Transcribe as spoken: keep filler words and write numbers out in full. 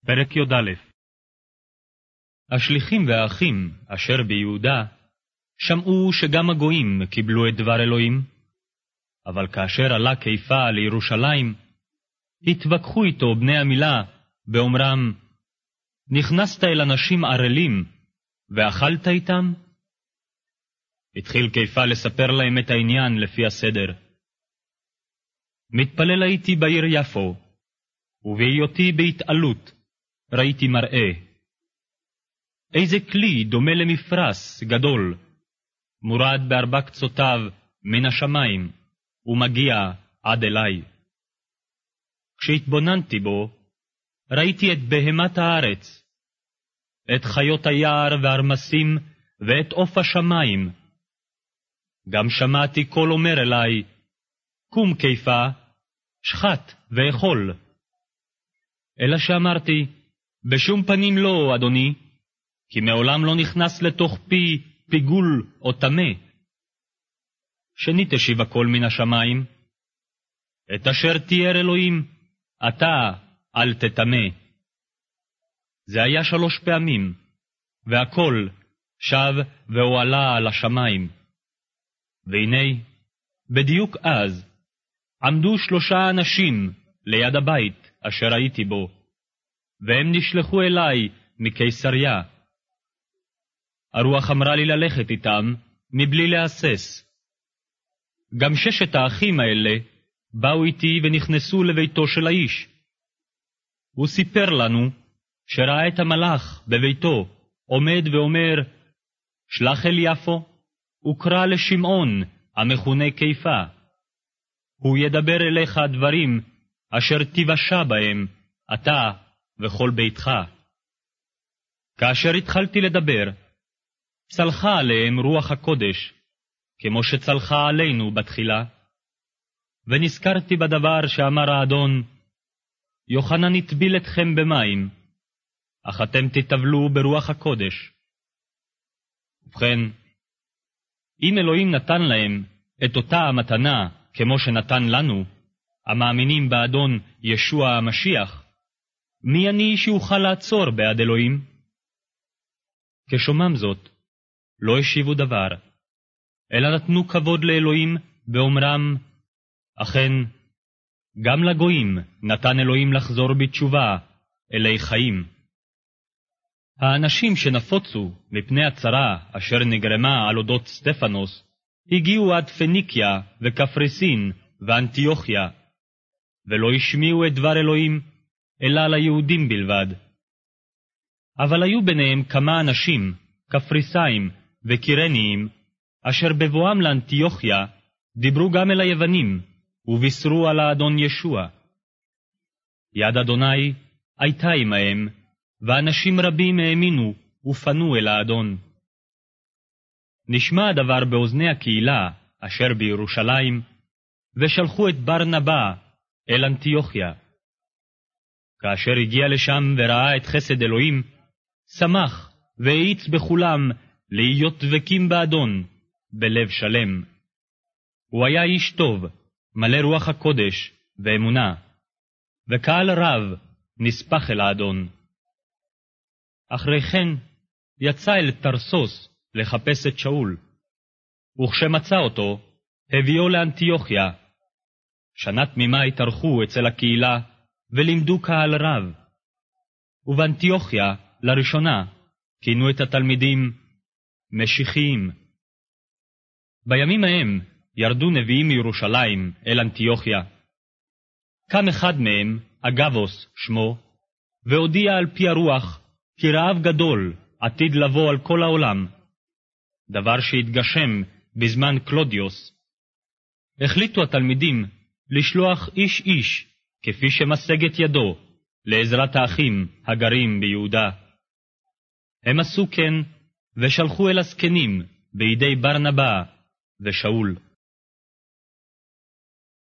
פרק י"א. השליחים והאחים אשר ביהודה שמעו שגם הגויים קיבלו את דבר אלוהים, אבל כאשר עלה קיפה לירושלים, התווכחו איתו בני המילה באומרם, נכנסת אל אנשים ערלים ואכלת איתם? התחיל קיפה לספר להם את העניין לפי הסדר. מתפלל הייתי בעיר יפו, ובהיותי בהתעלות ראיתי מראה. איזה כלי דומה למפרס גדול, מורד בארבע קצותיו מן השמיים, ומגיע עד אליי. כשהתבוננתי בו, ראיתי את בהמת הארץ, את חיות היער והרמסים, ואת עוף השמיים. גם שמעתי קול אומר אליי, קום קיפה, שחט ואכול. אלא שאמרתי, בשום פנים לא, אדוני, כי מעולם לא נכנס לתוך פי פיגול או טמא. שנית השיב הקול מן השמיים, את אשר תיאר אלוהים, אתה אל תטמא. זה היה שלוש פעמים, והקול שב והועלה על השמיים. והנה, בדיוק אז, עמדו שלושה אנשים ליד הבית אשר הייתי בו, והם נשלחו אליי מקיסריה. הרוח אמרה לי ללכת איתם מבלי להסס. גם ששת האחים האלה באו איתי ונכנסו לביתו של האיש. הוא סיפר לנו שראה את המלאך בביתו עומד ואומר, שלח אל יפו וקרא לשמעון המכונה קיפה. הוא ידבר אליך דברים אשר תיוושע בהם, אתה וכל ביתך. כאשר התחלתי לדבר, צלחה עליהם רוח הקודש, כמו שצלחה עלינו בתחילה, ונזכרתי בדבר שאמר האדון, יוחנן יטביל אתכם במים, אך אתם תטבלו ברוח הקודש. ובכן, אם אלוהים נתן להם את אותה המתנה כמו שנתן לנו, המאמינים באדון ישוע המשיח, מי אני שאוכל לעצור בעד אלוהים? כשומם זאת, לא השיבו דבר, אלא נתנו כבוד לאלוהים באומרם, אכן, גם לגויים נתן אלוהים לחזור בתשובה אלי חיים. האנשים שנפוצו מפני הצרה אשר נגרמה על אודות סטפנוס, הגיעו עד פניקיה וקפריסין ואנטיוכיה, ולא השמיעו את דבר אלוהים, אלא ליהודים בלבד. אבל היו ביניהם כמה אנשים, קפריסאים וקירניים, אשר בבואם לאנטיוכיה דיברו גם אל היוונים, ובישרו על האדון ישוע. יד אדוני הייתה עמהם, ואנשים רבים האמינו ופנו אל האדון. נשמע הדבר באוזני הקהילה אשר בירושלים, ושלחו את ברנבא אל אנטיוכיה. כאשר הגיע לשם וראה את חסד אלוהים, שמח והאיץ בכולם להיות דבקים באדון בלב שלם. הוא היה איש טוב, מלא רוח הקודש ואמונה, וקהל רב נספח אל האדון. אחרי כן יצא אל תרסוס לחפש את שאול, וכשמצא אותו, הביאו לאנטיוכיה. שנה תמימה התארחו אצל הקהילה, ולימדו קהל רב. ובאנטיוכיה, לראשונה, כינו את התלמידים משיחיים. בימים ההם ירדו נביאים מירושלים אל אנטיוכיה. קם אחד מהם, אגבוס שמו, והודיע על פי הרוח, כי רעב גדול עתיד לבוא על כל העולם, דבר שהתגשם בזמן קלודיוס. החליטו התלמידים לשלוח איש איש, כפי שמשגת ידו, לעזרת האחים הגרים ביהודה. הם עשו כן, ושלחו אל הזקנים בידי ברנבא ושאול.